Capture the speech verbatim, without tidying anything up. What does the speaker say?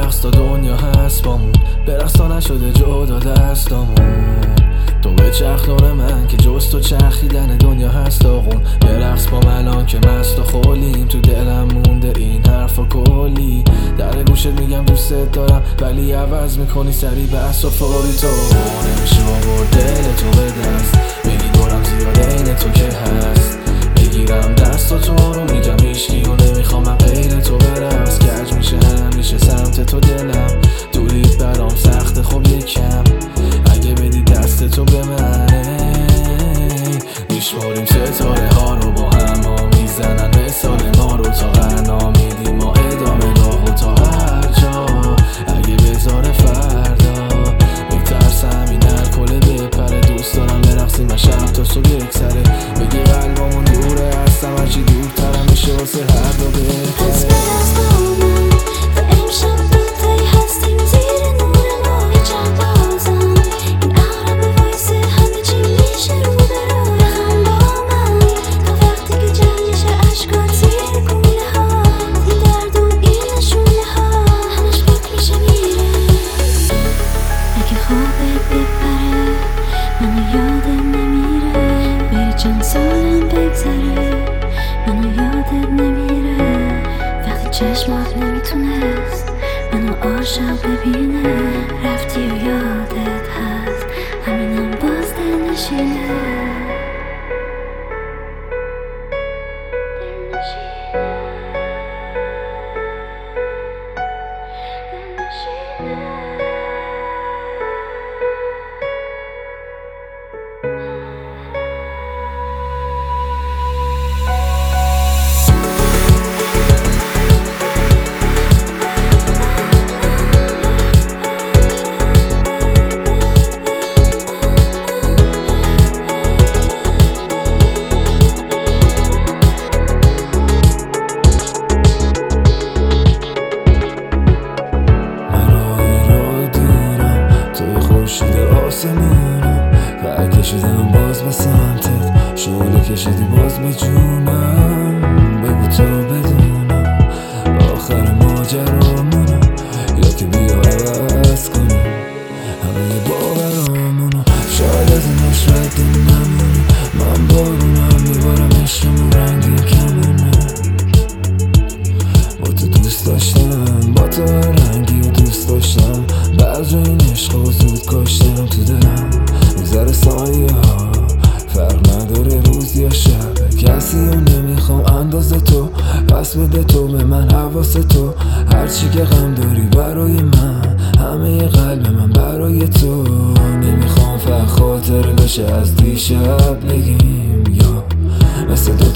رقص تا دنیا هست بامون، برقص تا نشده جدا دستامون. تو بچرخ دور من که جز تو چرخیدن دنیا هست آقون. برقص با من الان که مست و خولیم، تو دلم مونده این حرفا کلی. در گوشت میگم دوست دارم ولی عوض میکنی سری بحث و فوری. تو نمیشه آورد دل تو به دست، بگی دورم زیاده این تو که هست. بگیرم دست و تو رو میگم هیچکی و نمیخوام من غیر تو برقص. کج میشه همیشه سمت تو دلم، دوریت برام سخته خب یکم. اگه بدی دست تو به من میشماریم ستاره ها رو با هم ها میزنن مثال ما رو تا غنا میدیم ما ادامه راه و تا هر جا. اگه بذاره فردا میترسم این الکل بپره. دوست دارم برقصیم من شب تا صبح یکسره، بگی قلبمون دوره هستم هرچی دورترم میشه واسه هر دو بهتره. چشمات نمیتونست منو عاشق ببینه، رفتی و یادت هست همینم باز دل نشینه. دل نشینه دل نشینه و کشیدم باز به سمتت، شعله کشیدی باز به جونم. بگو تو بدونم آخر ماجرامونو، یا که بیا عوض کنیم همه باورامونو. شاید از این عشق دل نمونی، من بارونم میبارم عشقمون رنگین کمونه. با تو دوست داشتم، با تو رنگی و دوست داشتم. بعد این عشق و زود کاشتم تو دلم. میذاره سایه ها فرق نداره روز یا شب، کسی رو نمیخوام اندازه تو. پس بده تو به من حواس تو، هرچی که غم داری برای من، همه قلب من برای تو. نمیخوام فقط خاطر بشه از دیشب بگیم، یا مثل